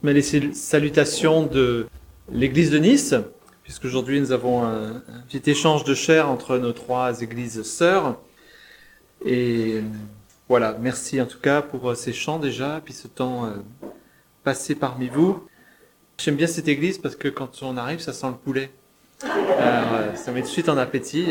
Mais les salutations de l'église de Nice, puisqu'aujourd'hui nous avons un petit échange de chair entre nos trois églises sœurs. Et voilà, merci en tout cas pour ces chants déjà, puis ce temps passé parmi vous. J'aime bien cette église parce que quand on arrive, ça sent le poulet. Alors, ça met tout de suite en appétit.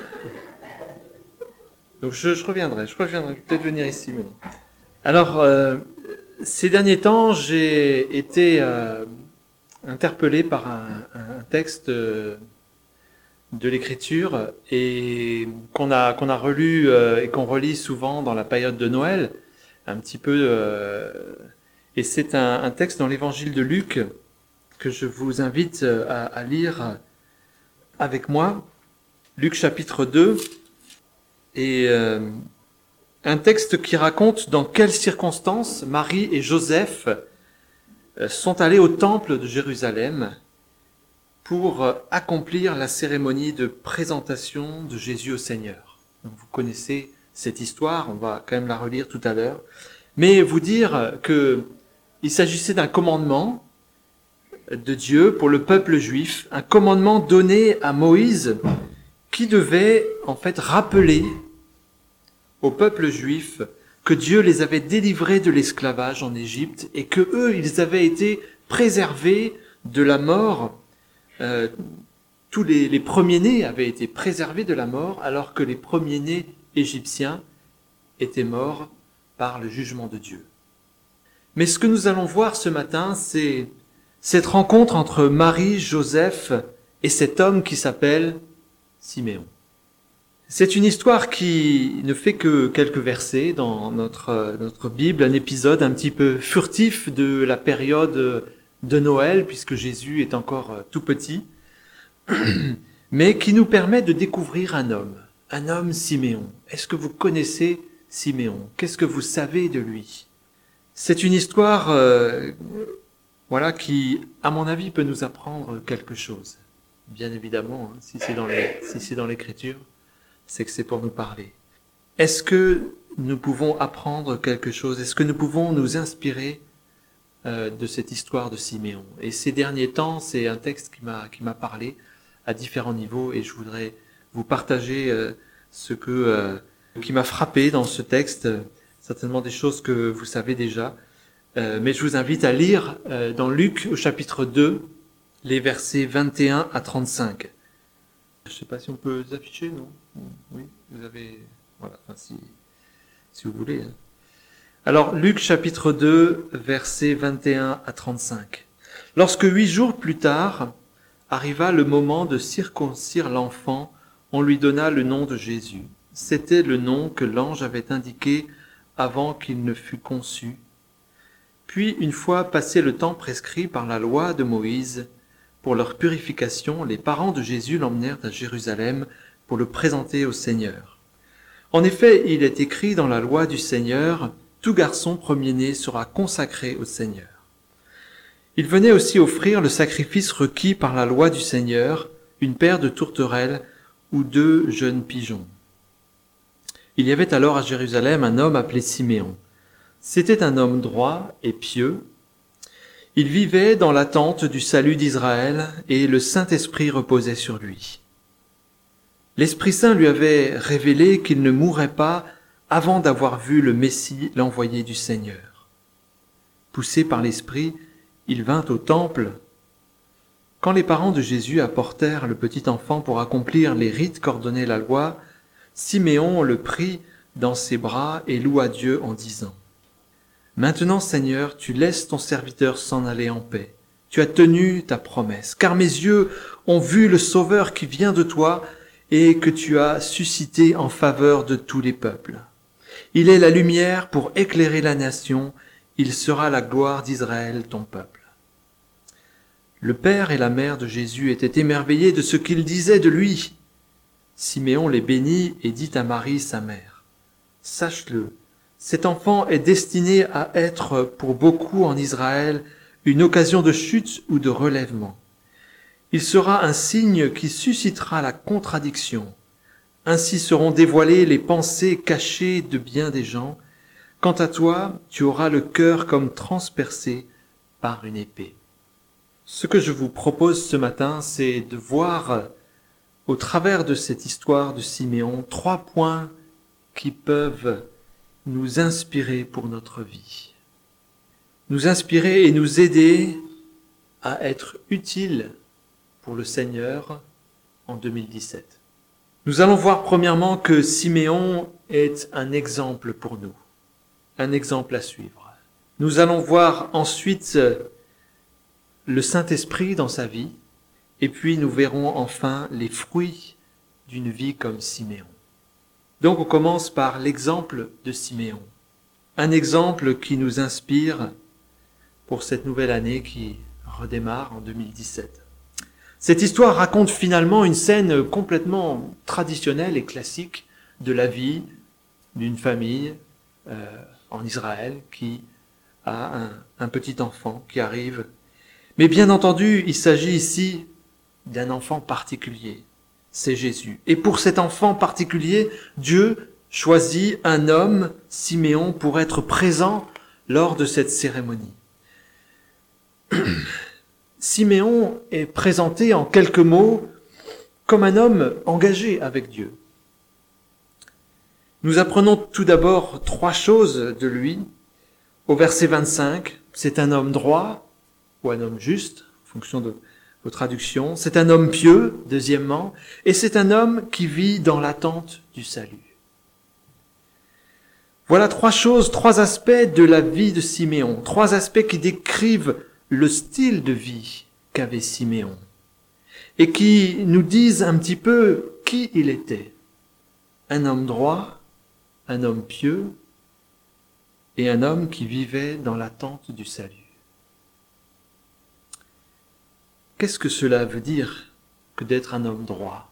Donc je reviendrai, peut-être venir ici maintenant. Alors, ces derniers temps, j'ai été interpellé par un texte de l'Écriture et qu'on a relu et qu'on relit souvent dans la période de Noël, un petit peu. Et c'est un texte dans l'Évangile de Luc que je vous invite à lire avec moi. Luc chapitre 2 et un texte qui raconte dans quelles circonstances Marie et Joseph sont allés au temple de Jérusalem pour accomplir la cérémonie de présentation de Jésus au Seigneur. Donc vous connaissez cette histoire, on va quand même la relire tout à l'heure, mais vous dire que il s'agissait d'un commandement de Dieu pour le peuple juif, un commandement donné à Moïse qui devait en fait rappeler au peuple juif que Dieu les avait délivrés de l'esclavage en Égypte et que eux, ils avaient été préservés de la mort. Tous les premiers-nés avaient été préservés de la mort alors que les premiers-nés égyptiens étaient morts par le jugement de Dieu. Mais ce que nous allons voir ce matin, c'est cette rencontre entre Marie, Joseph et cet homme qui s'appelle Siméon. C'est une histoire qui ne fait que quelques versets dans notre Bible, un épisode un petit peu furtif de la période de Noël, puisque Jésus est encore tout petit, mais qui nous permet de découvrir un homme Siméon. Est-ce que vous connaissez Siméon? Qu'est-ce que vous savez de lui? C'est une histoire qui, à mon avis, peut nous apprendre quelque chose. Bien évidemment, si c'est dans l'Écriture, c'est que c'est pour nous parler. Est-ce que nous pouvons apprendre quelque chose? Est-ce que nous pouvons nous inspirer de cette histoire de Siméon? Et ces derniers temps, c'est un texte qui m'a parlé à différents niveaux et je voudrais vous partager ce qui m'a frappé dans ce texte, certainement des choses que vous savez déjà. Mais je vous invite à lire dans Luc au chapitre 2, les versets 21 à 35. Je ne sais pas si on peut les afficher, non? Oui, vous avez... Voilà, enfin, si vous voulez. Alors, Luc chapitre 2, versets 21 à 35. Lorsque 8 jours plus tard arriva le moment de circoncire l'enfant, on lui donna le nom de Jésus. C'était le nom que l'ange avait indiqué avant qu'il ne fût conçu. Puis, une fois passé le temps prescrit par la loi de Moïse, pour leur purification, les parents de Jésus l'emmenèrent à Jérusalem pour le présenter au Seigneur. En effet, il est écrit dans la loi du Seigneur, « Tout garçon premier-né sera consacré au Seigneur ». Il venait aussi offrir le sacrifice requis par la loi du Seigneur, une paire de tourterelles ou 2 jeunes pigeons. Il y avait alors à Jérusalem un homme appelé Siméon. C'était un homme droit et pieux. Il vivait dans l'attente du salut d'Israël et le Saint-Esprit reposait sur lui. L'Esprit Saint lui avait révélé qu'il ne mourrait pas avant d'avoir vu le Messie, l'envoyé du Seigneur. Poussé par l'Esprit, il vint au temple. Quand les parents de Jésus apportèrent le petit enfant pour accomplir les rites qu'ordonnait la loi, Siméon le prit dans ses bras et loua Dieu en disant: « Maintenant, Seigneur, tu laisses ton serviteur s'en aller en paix. Tu as tenu ta promesse, car mes yeux ont vu le Sauveur qui vient de toi et que tu as suscité en faveur de tous les peuples. Il est la lumière pour éclairer la nation, il sera la gloire d'Israël, ton peuple. » Le père et la mère de Jésus étaient émerveillés de ce qu'il disait de lui. Siméon les bénit et dit à Marie, sa mère: « Sache-le, cet enfant est destiné à être pour beaucoup en Israël une occasion de chute ou de relèvement. Il sera un signe qui suscitera la contradiction. Ainsi seront dévoilées les pensées cachées de bien des gens. Quant à toi, tu auras le cœur comme transpercé par une épée. Ce que je vous propose ce matin, c'est de voir au travers de cette histoire de Siméon 3 points qui peuvent nous inspirer pour notre vie. Nous inspirer et nous aider à être utiles pour le Seigneur en 2017. Nous allons voir premièrement que Siméon est un exemple pour nous, un exemple à suivre. Nous allons voir ensuite le Saint-Esprit dans sa vie, et puis nous verrons enfin les fruits d'une vie comme Siméon. Donc on commence par l'exemple de Siméon, un exemple qui nous inspire pour cette nouvelle année qui redémarre en 2017. Cette histoire raconte finalement une scène complètement traditionnelle et classique de la vie d'une famille en Israël qui a un petit enfant qui arrive. Mais bien entendu, il s'agit ici d'un enfant particulier, c'est Jésus. Et pour cet enfant particulier, Dieu choisit un homme, Siméon, pour être présent lors de cette cérémonie. Siméon est présenté en quelques mots comme un homme engagé avec Dieu. Nous apprenons tout d'abord 3 choses de lui. Au verset 25, c'est un homme droit ou un homme juste, en fonction de vos traductions. C'est un homme pieux, deuxièmement, et c'est un homme qui vit dans l'attente du salut. Voilà 3 choses, 3 aspects de la vie de Siméon, 3 aspects qui décrivent le style de vie qu'avait Siméon et qui nous disent un petit peu qui il était. Un homme droit, un homme pieux et un homme qui vivait dans l'attente du salut. Qu'est-ce que cela veut dire que d'être un homme droit?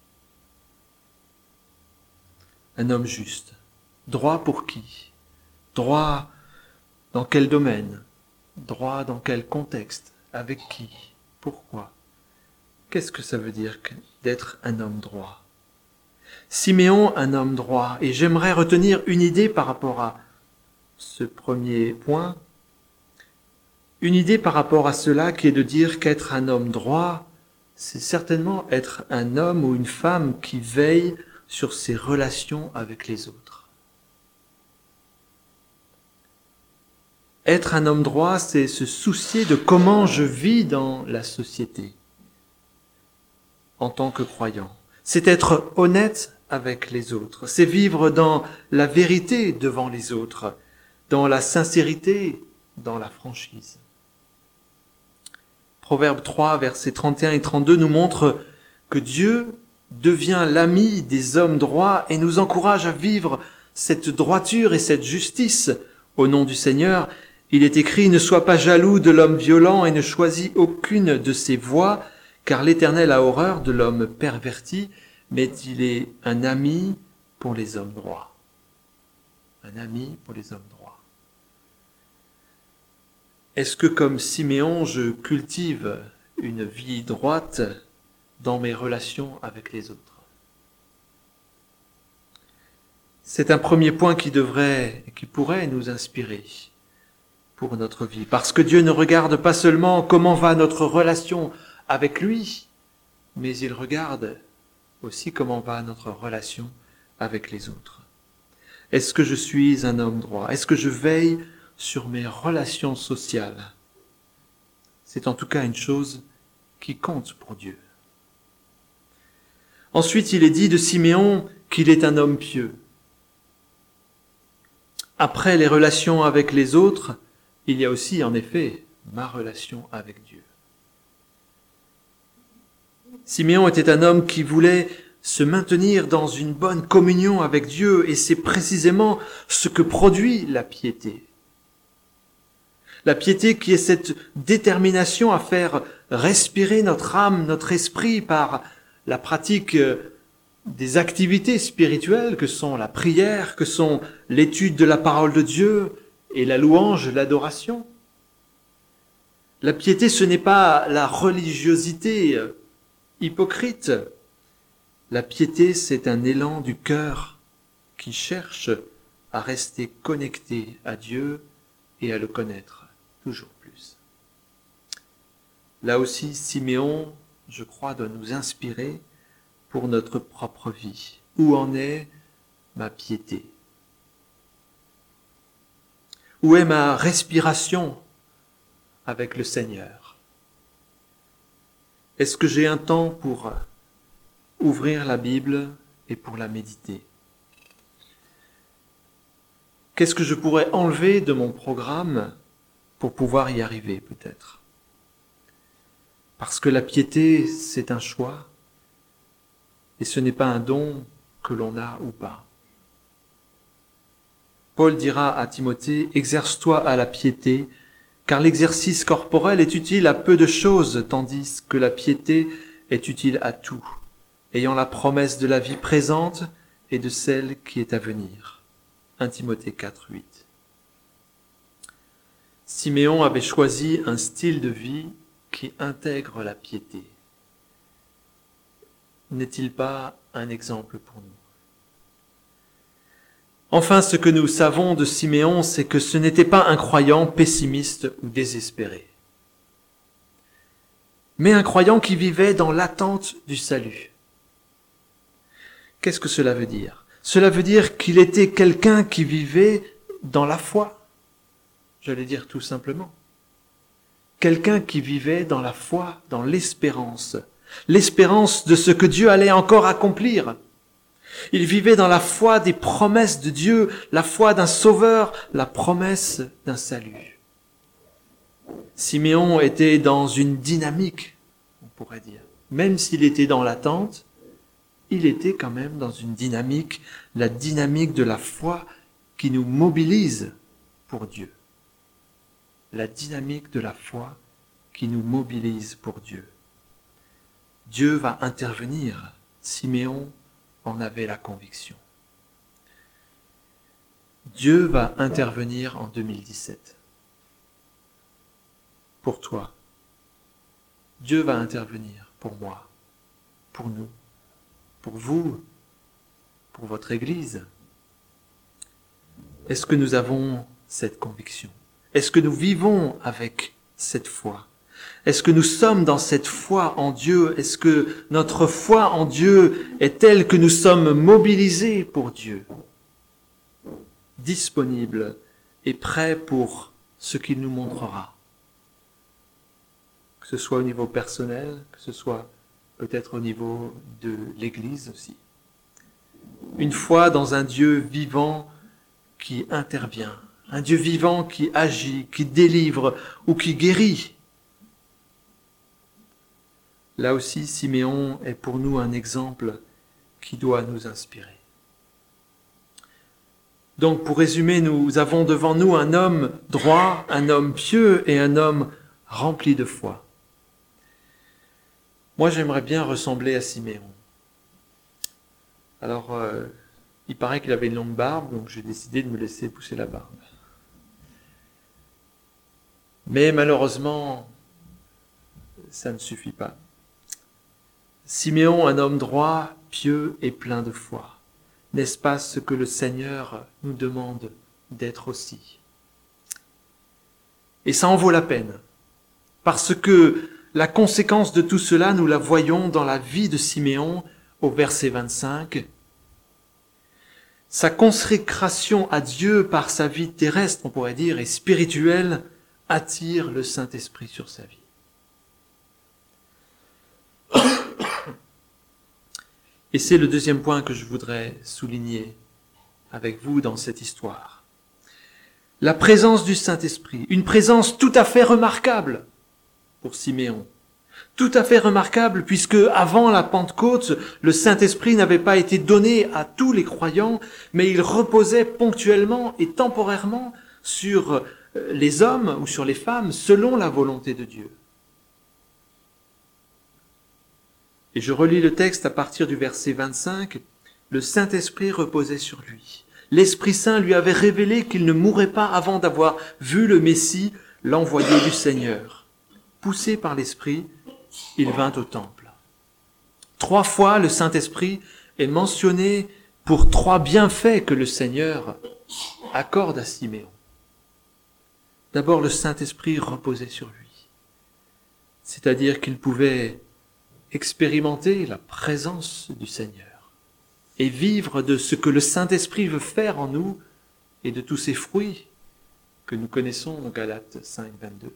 Un homme juste. Droit pour qui? Droit dans quel domaine? Droit dans quel contexte? Avec qui? Pourquoi? Qu'est-ce que ça veut dire d'être un homme droit? Siméon, un homme droit. Et j'aimerais retenir une idée par rapport à ce premier point. Une idée par rapport à cela qui est de dire qu'être un homme droit, c'est certainement être un homme ou une femme qui veille sur ses relations avec les autres. Être un homme droit, c'est se soucier de comment je vis dans la société en tant que croyant. C'est être honnête avec les autres. C'est vivre dans la vérité devant les autres, dans la sincérité, dans la franchise. Proverbe 3, versets 31 et 32 nous montre que Dieu devient l'ami des hommes droits et nous encourage à vivre cette droiture et cette justice au nom du Seigneur. Il est écrit « Ne sois pas jaloux de l'homme violent et ne choisis aucune de ses voies, car l'Éternel a horreur de l'homme perverti, mais il est un ami pour les hommes droits. » Un ami pour les hommes droits. Est-ce que comme Siméon, je cultive une vie droite dans mes relations avec les autres? C'est un premier point qui pourrait nous inspirer pour notre vie. Parce que Dieu ne regarde pas seulement comment va notre relation avec lui, mais il regarde aussi comment va notre relation avec les autres. Est-ce que je suis un homme droit? Est-ce que je veille sur mes relations sociales? C'est en tout cas une chose qui compte pour Dieu. Ensuite, il est dit de Siméon qu'il est un homme pieux. Après les relations avec les autres, il y a aussi, en effet, ma relation avec Dieu. Siméon était un homme qui voulait se maintenir dans une bonne communion avec Dieu, et c'est précisément ce que produit la piété. La piété qui est cette détermination à faire respirer notre âme, notre esprit par la pratique des activités spirituelles que sont la prière, que sont l'étude de la parole de Dieu et la louange, l'adoration. La piété, ce n'est pas la religiosité hypocrite. La piété, c'est un élan du cœur qui cherche à rester connecté à Dieu et à le connaître toujours plus. Là aussi, Siméon, je crois, doit nous inspirer pour notre propre vie. Où en est ma piété? Où est ma respiration avec le Seigneur? Est-ce que j'ai un temps pour ouvrir la Bible et pour la méditer? Qu'est-ce que je pourrais enlever de mon programme pour pouvoir y arriver peut-être? Parce que la piété, c'est un choix et ce n'est pas un don que l'on a ou pas. Paul dira à Timothée, « Exerce-toi à la piété, car l'exercice corporel est utile à peu de choses, tandis que la piété est utile à tout, ayant la promesse de la vie présente et de celle qui est à venir. » 1 Timothée 4, 8. Siméon avait choisi un style de vie qui intègre la piété. N'est-il pas un exemple pour nous? Enfin, ce que nous savons de Siméon, c'est que ce n'était pas un croyant pessimiste ou désespéré, mais un croyant qui vivait dans l'attente du salut. Qu'est-ce que cela veut dire? Cela veut dire qu'il était quelqu'un qui vivait dans la foi. J'allais dire tout simplement. Quelqu'un qui vivait dans la foi, dans l'espérance. L'espérance de ce que Dieu allait encore accomplir. Il vivait dans la foi des promesses de Dieu, la foi d'un sauveur, la promesse d'un salut. Siméon était dans une dynamique, on pourrait dire. Même s'il était dans l'attente, il était quand même dans une dynamique, la dynamique de la foi qui nous mobilise pour Dieu. La dynamique de la foi qui nous mobilise pour Dieu. Dieu va intervenir. Siméon en avait la conviction. Dieu va intervenir en 2017. Pour toi. Dieu va intervenir pour moi, pour nous, pour vous, pour votre Église. Est-ce que nous avons cette conviction? Est-ce que nous vivons avec cette foi? Est-ce que nous sommes dans cette foi en Dieu? Est-ce que notre foi en Dieu est telle que nous sommes mobilisés pour Dieu, disponibles et prêts pour ce qu'il nous montrera? Que ce soit au niveau personnel, que ce soit peut-être au niveau de l'Église aussi. Une foi dans un Dieu vivant qui intervient, un Dieu vivant qui agit, qui délivre ou qui guérit. Là aussi, Siméon est pour nous un exemple qui doit nous inspirer. Donc, pour résumer, nous avons devant nous un homme droit, un homme pieux et un homme rempli de foi. Moi, j'aimerais bien ressembler à Siméon. Alors, il paraît qu'il avait une longue barbe, donc j'ai décidé de me laisser pousser la barbe. Mais malheureusement, ça ne suffit pas. Siméon, un homme droit, pieux et plein de foi. N'est-ce pas ce que le Seigneur nous demande d'être aussi? Et ça en vaut la peine, parce que la conséquence de tout cela, nous la voyons dans la vie de Siméon au verset 25. Sa consécration à Dieu par sa vie terrestre, on pourrait dire, et spirituelle, attire le Saint-Esprit sur sa vie. Et c'est le deuxième point que je voudrais souligner avec vous dans cette histoire. La présence du Saint-Esprit, une présence tout à fait remarquable pour Siméon. Tout à fait remarquable puisque avant la Pentecôte, le Saint-Esprit n'avait pas été donné à tous les croyants, mais il reposait ponctuellement et temporairement sur les hommes ou sur les femmes selon la volonté de Dieu. Et je relis le texte à partir du verset 25. Le Saint-Esprit reposait sur lui. L'Esprit Saint lui avait révélé qu'il ne mourrait pas avant d'avoir vu le Messie, l'envoyé du Seigneur. Poussé par l'Esprit, il vint au temple. 3 fois, le Saint-Esprit est mentionné pour 3 bienfaits que le Seigneur accorde à Siméon. D'abord, le Saint-Esprit reposait sur lui. c'est-à-dire qu'il pouvait expérimenter la présence du Seigneur et vivre de ce que le Saint-Esprit veut faire en nous et de tous ces fruits que nous connaissons en Galates 5, 22.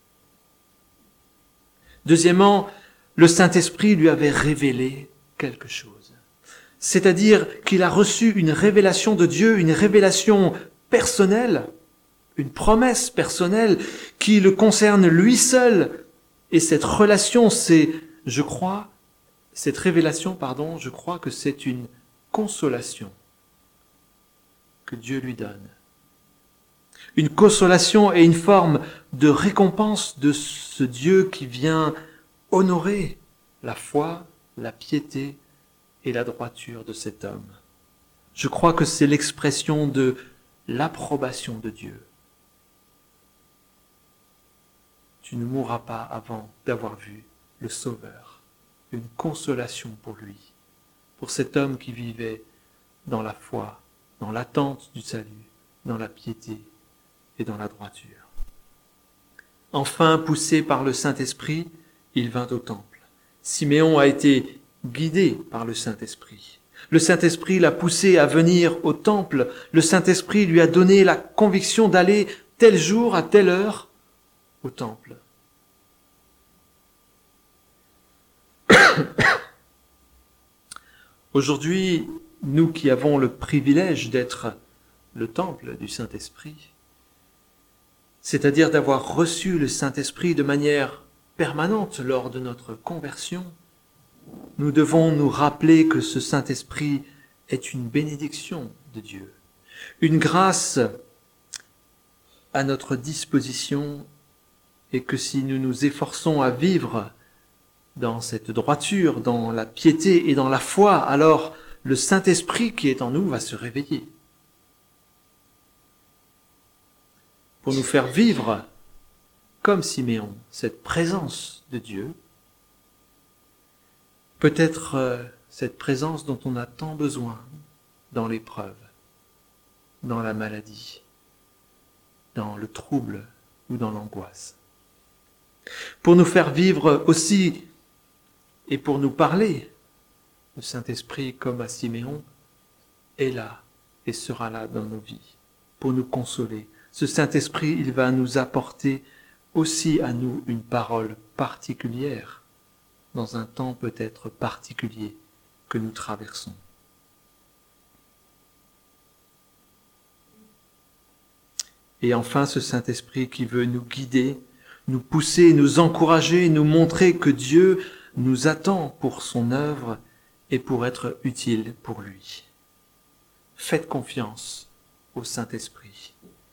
Deuxièmement, le Saint-Esprit lui avait révélé quelque chose. C'est-à-dire qu'il a reçu une révélation de Dieu, une révélation personnelle, une promesse personnelle qui le concerne lui seul. Et cette relation, je crois que c'est une consolation que Dieu lui donne. Une consolation et une forme de récompense de ce Dieu qui vient honorer la foi, la piété et la droiture de cet homme. Je crois que c'est l'expression de l'approbation de Dieu. Tu ne mourras pas avant d'avoir vu le Sauveur. Une consolation pour lui, pour cet homme qui vivait dans la foi, dans l'attente du salut, dans la piété et dans la droiture. Enfin, poussé par le Saint-Esprit, il vint au temple. Siméon a été guidé par le Saint-Esprit. Le Saint-Esprit l'a poussé à venir au temple. Le Saint-Esprit lui a donné la conviction d'aller tel jour, à telle heure, au temple. Aujourd'hui, nous qui avons le privilège d'être le temple du Saint-Esprit, c'est-à-dire d'avoir reçu le Saint-Esprit de manière permanente lors de notre conversion, nous devons nous rappeler que ce Saint-Esprit est une bénédiction de Dieu, une grâce à notre disposition, et que si nous nous efforçons à vivre dans cette droiture, dans la piété et dans la foi, alors le Saint-Esprit qui est en nous va se réveiller pour nous faire vivre, comme Siméon, cette présence de Dieu, peut-être cette présence dont on a tant besoin dans l'épreuve, dans la maladie, dans le trouble ou dans l'angoisse. Pour nous faire vivre aussi et pour nous parler, le Saint-Esprit, comme à Siméon, est là et sera là dans nos vies, pour nous consoler. Ce Saint-Esprit, il va nous apporter aussi à nous une parole particulière, dans un temps peut-être particulier que nous traversons. Et enfin, ce Saint-Esprit qui veut nous guider, nous pousser, nous encourager, nous montrer que Dieu nous attend pour son œuvre et pour être utile pour lui. Faites confiance au Saint-Esprit.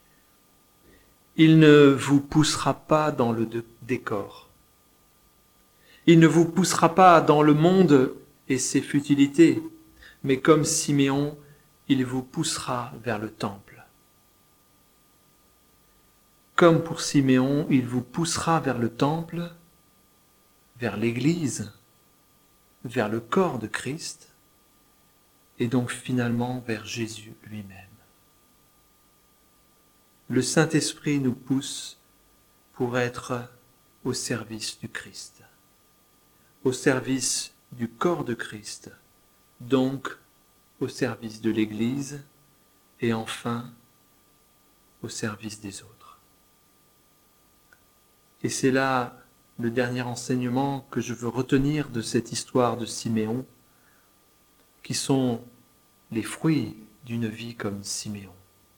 Il ne vous poussera pas dans le décor. Il ne vous poussera pas dans le monde et ses futilités, mais comme Siméon, il vous poussera vers le temple. Comme pour Siméon, il vous poussera vers le temple, vers l'Église, vers le corps de Christ, et donc finalement vers Jésus lui-même. Le Saint-Esprit nous pousse pour être au service du Christ, au service du corps de Christ, donc au service de l'Église et enfin au service des autres. Et c'est là le dernier enseignement que je veux retenir de cette histoire de Siméon, qui sont les fruits d'une vie comme Siméon.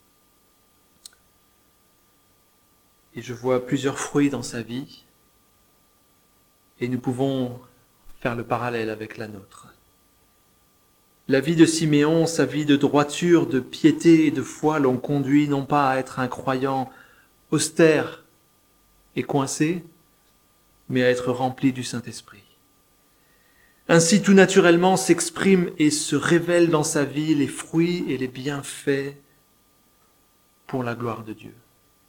Et je vois plusieurs fruits dans sa vie, et nous pouvons faire le parallèle avec la nôtre. La vie de Siméon, sa vie de droiture, de piété et de foi l'ont conduit non pas à être un croyant austère et coincé, mais à être rempli du Saint-Esprit. Ainsi, tout naturellement s'expriment et se révèlent dans sa vie les fruits et les bienfaits pour la gloire de Dieu.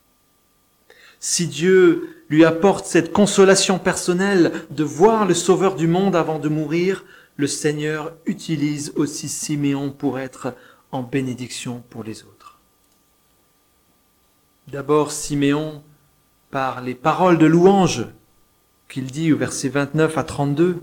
Si Dieu lui apporte cette consolation personnelle de voir le Sauveur du monde avant de mourir, le Seigneur utilise aussi Siméon pour être en bénédiction pour les autres. D'abord, Siméon, par les paroles de louange qu'il dit au verset 29 à 32,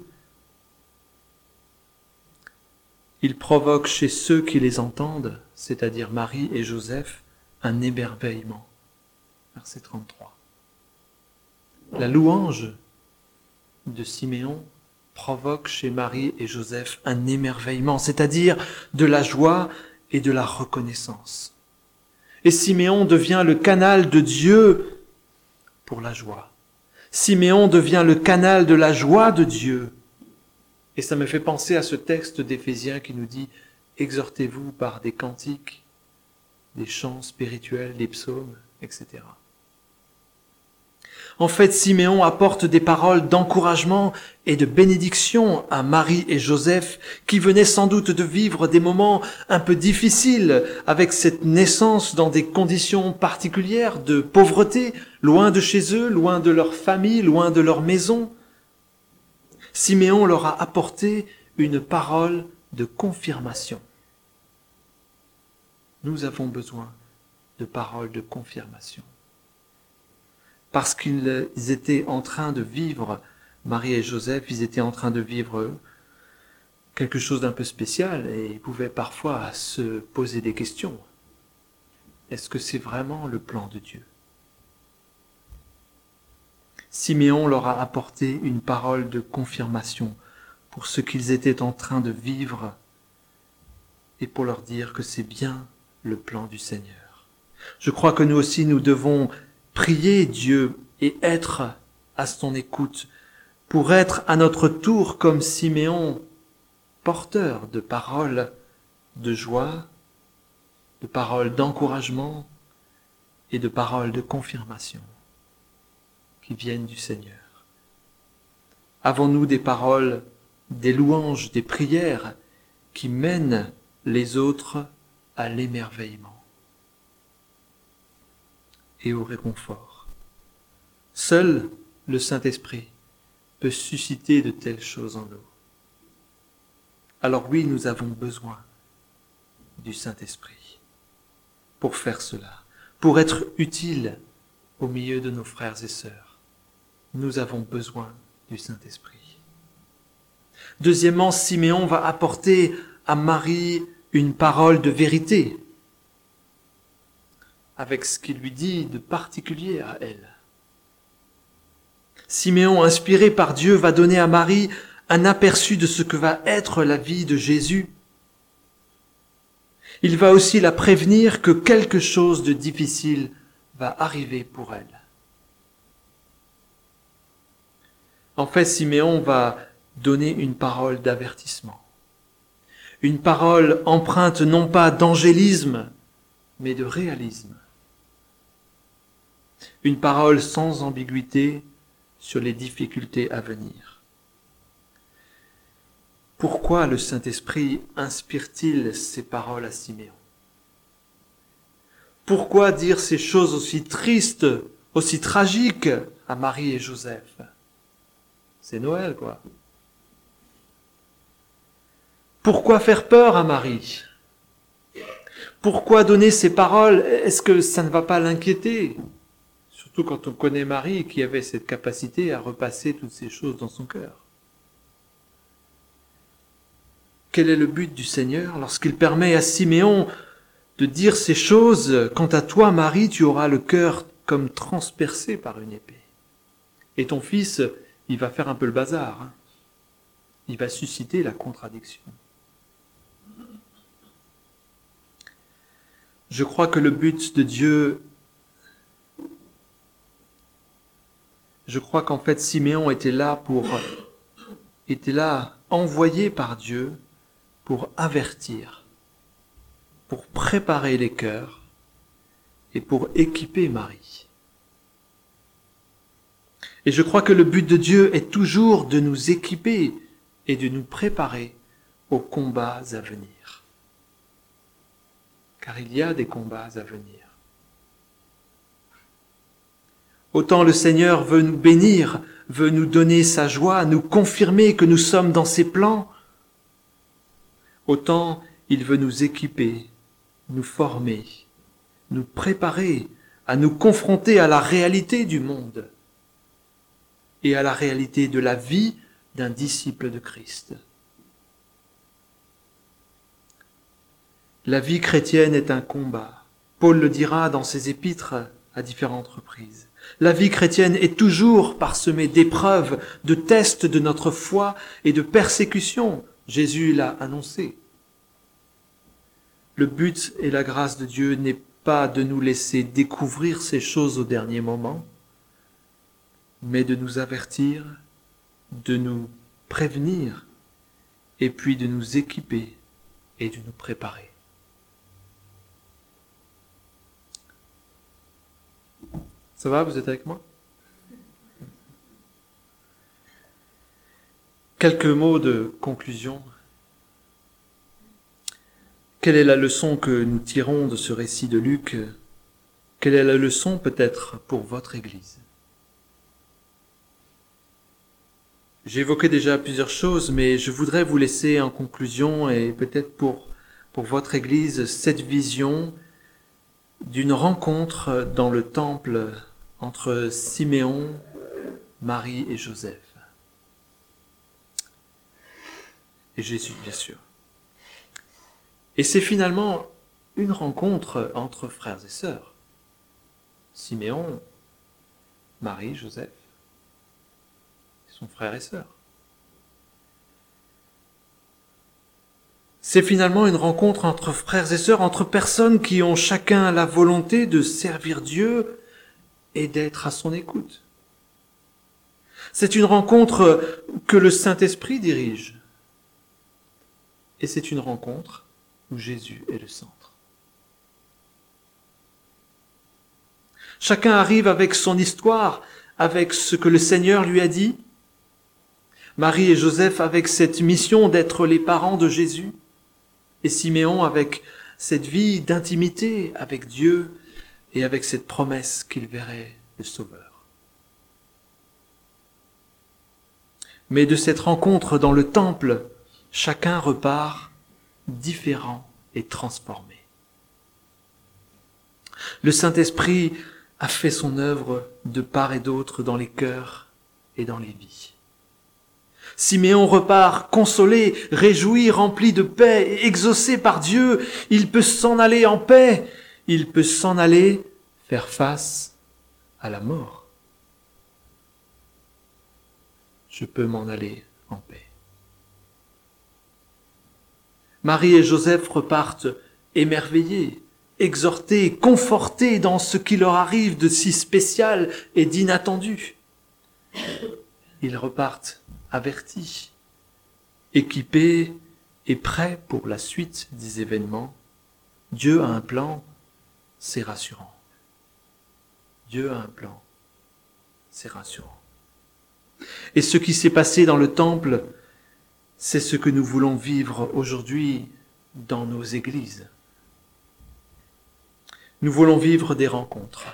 il provoque chez ceux qui les entendent, c'est-à-dire Marie et Joseph, un émerveillement. Verset 33. La louange de Siméon provoque chez Marie et Joseph un émerveillement, c'est-à-dire de la joie et de la reconnaissance. Et Siméon devient le canal de Dieu pour la joie. Siméon devient le canal de la joie de Dieu. Et ça me fait penser à ce texte d'Éphésiens qui nous dit « Exhortez-vous par des cantiques, des chants spirituels, des psaumes, etc. » En fait, Siméon apporte des paroles d'encouragement et de bénédiction à Marie et Joseph qui venaient sans doute de vivre des moments un peu difficiles avec cette naissance dans des conditions particulières de pauvreté, loin de chez eux, loin de leur famille, loin de leur maison. Siméon leur a apporté une parole de confirmation. Nous avons besoin de paroles de confirmation. Parce qu'ils étaient en train de vivre, Marie et Joseph, ils étaient en train de vivre quelque chose d'un peu spécial et ils pouvaient parfois se poser des questions. Est-ce que c'est vraiment le plan de Dieu ? Siméon leur a apporté une parole de confirmation pour ce qu'ils étaient en train de vivre et pour leur dire que c'est bien le plan du Seigneur. Je crois que nous aussi, nous devons prier Dieu et être à son écoute pour être à notre tour comme Siméon, porteur de paroles de joie, de paroles d'encouragement et de paroles de confirmation qui viennent du Seigneur. Avons-nous des paroles, des louanges, des prières qui mènent les autres à l'émerveillement et au réconfort? Seul le Saint-Esprit peut susciter de telles choses en nous. Alors oui, nous avons besoin du Saint-Esprit pour faire cela, pour être utile au milieu de nos frères et sœurs. Nous avons besoin du Saint-Esprit. Deuxièmement, Siméon va apporter à Marie une parole de vérité, avec ce qu'il lui dit de particulier à elle. Siméon, inspiré par Dieu, va donner à Marie un aperçu de ce que va être la vie de Jésus. Il va aussi la prévenir que quelque chose de difficile va arriver pour elle. En fait, Siméon va donner une parole d'avertissement. Une parole empreinte non pas d'angélisme, mais de réalisme. Une parole sans ambiguïté sur les difficultés à venir. Pourquoi le Saint-Esprit inspire-t-il ces paroles à Siméon ? Pourquoi dire ces choses aussi tristes, aussi tragiques à Marie et Joseph ? C'est Noël, quoi. Pourquoi faire peur à Marie ? Pourquoi donner ces paroles ? Est-ce que ça ne va pas l'inquiéter ? Surtout quand on connaît Marie qui avait cette capacité à repasser toutes ces choses dans son cœur. Quel est le but du Seigneur lorsqu'il permet à Siméon de dire ces choses ? Quant à toi, Marie, tu auras le cœur comme transpercé par une épée. Et ton fils, il va faire un peu le bazar. Il va susciter la contradiction. Je crois que le but de Dieu, je crois qu'en fait Siméon était là envoyé par Dieu pour avertir, pour préparer les cœurs et pour équiper Marie. Et je crois que le but de Dieu est toujours de nous équiper et de nous préparer aux combats à venir. Car il y a des combats à venir. Autant le Seigneur veut nous bénir, veut nous donner sa joie, nous confirmer que nous sommes dans ses plans, autant il veut nous équiper, nous former, nous préparer à nous confronter à la réalité du monde et à la réalité de la vie d'un disciple de Christ. La vie chrétienne est un combat. Paul le dira dans ses épîtres à différentes reprises. La vie chrétienne est toujours parsemée d'épreuves, de tests de notre foi et de persécutions. Jésus l'a annoncé. Le but et la grâce de Dieu n'est pas de nous laisser découvrir ces choses au dernier moment, mais de nous avertir, de nous prévenir, et puis de nous équiper et de nous préparer. Ça va, vous êtes avec moi? Quelques mots de conclusion. Quelle est la leçon que nous tirons de ce récit de Luc? Quelle est la leçon peut-être pour votre Église? J'ai évoqué déjà plusieurs choses, mais je voudrais vous laisser en conclusion et peut-être pour votre Église cette vision d'une rencontre dans le temple entre Siméon, Marie et Joseph. Et Jésus, bien sûr. Et c'est finalement une rencontre entre frères et sœurs. Siméon, Marie, Joseph, son frère et sœur. C'est finalement une rencontre entre frères et sœurs, entre personnes qui ont chacun la volonté de servir Dieu et d'être à son écoute. C'est une rencontre que le Saint-Esprit dirige. Et c'est une rencontre où Jésus est le centre. Chacun arrive avec son histoire, avec ce que le Seigneur lui a dit. Marie et Joseph avec cette mission d'être les parents de Jésus. Et Siméon avec cette vie d'intimité avec Dieu et avec cette promesse qu'il verrait le Sauveur. Mais de cette rencontre dans le temple, chacun repart différent et transformé. Le Saint-Esprit a fait son œuvre de part et d'autre dans les cœurs et dans les vies. Siméon repart consolé, réjoui, rempli de paix et exaucé par Dieu. Il peut s'en aller en paix. Il peut s'en aller faire face à la mort. Je peux m'en aller en paix. Marie et Joseph repartent émerveillés, exhortés, confortés dans ce qui leur arrive de si spécial et d'inattendu. Ils repartent avertis, équipés et prêts pour la suite des événements. Dieu a un plan, c'est rassurant. Dieu a un plan, c'est rassurant. Et ce qui s'est passé dans le temple, c'est ce que nous voulons vivre aujourd'hui dans nos églises. Nous voulons vivre des rencontres.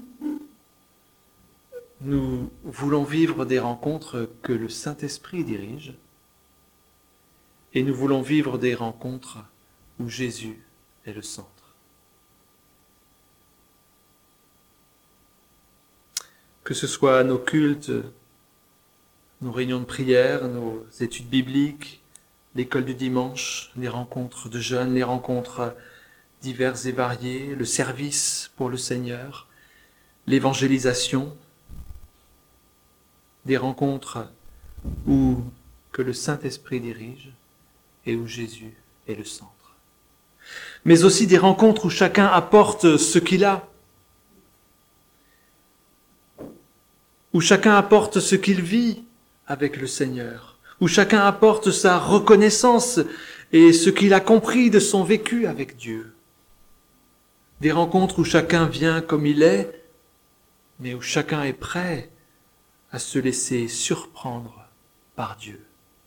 Nous voulons vivre des rencontres que le Saint-Esprit dirige et nous voulons vivre des rencontres où Jésus est le centre. Que ce soit nos cultes, nos réunions de prière, nos études bibliques, l'école du dimanche, les rencontres de jeunes, les rencontres diverses et variées, le service pour le Seigneur, l'évangélisation, des rencontres où que le Saint-Esprit dirige et où Jésus est le centre. Mais aussi des rencontres où chacun apporte ce qu'il a, où chacun apporte ce qu'il vit avec le Seigneur, où chacun apporte sa reconnaissance et ce qu'il a compris de son vécu avec Dieu. Des rencontres où chacun vient comme il est, mais où chacun est prêt à se laisser surprendre par Dieu.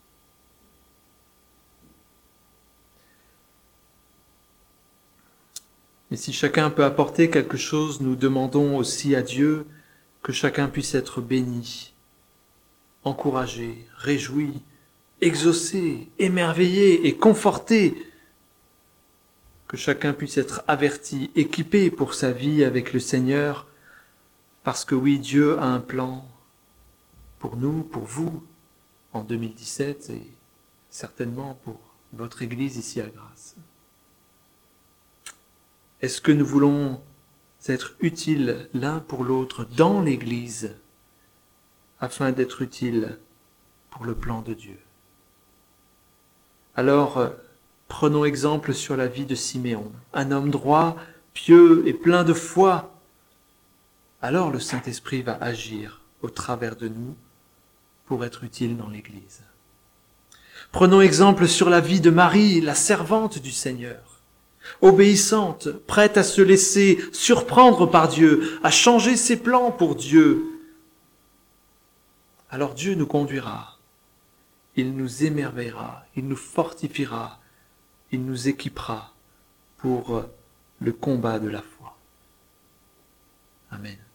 Et si chacun peut apporter quelque chose, nous demandons aussi à Dieu que chacun puisse être béni, encouragé, réjoui, exaucé, émerveillé et conforté, que chacun puisse être averti, équipé pour sa vie avec le Seigneur, parce que oui, Dieu a un plan pour nous, pour vous, en 2017 et certainement pour votre Église ici à Grasse. Est-ce que nous voulons être utiles l'un pour l'autre dans l'Église afin d'être utiles pour le plan de Dieu? Alors, prenons exemple sur la vie de Siméon, un homme droit, pieux et plein de foi. Alors le Saint-Esprit va agir au travers de nous pour être utile dans l'Église. Prenons exemple sur la vie de Marie, la servante du Seigneur, obéissante, prête à se laisser surprendre par Dieu, à changer ses plans pour Dieu. Alors Dieu nous conduira, il nous émerveillera, il nous fortifiera, il nous équipera pour le combat de la foi. Amen.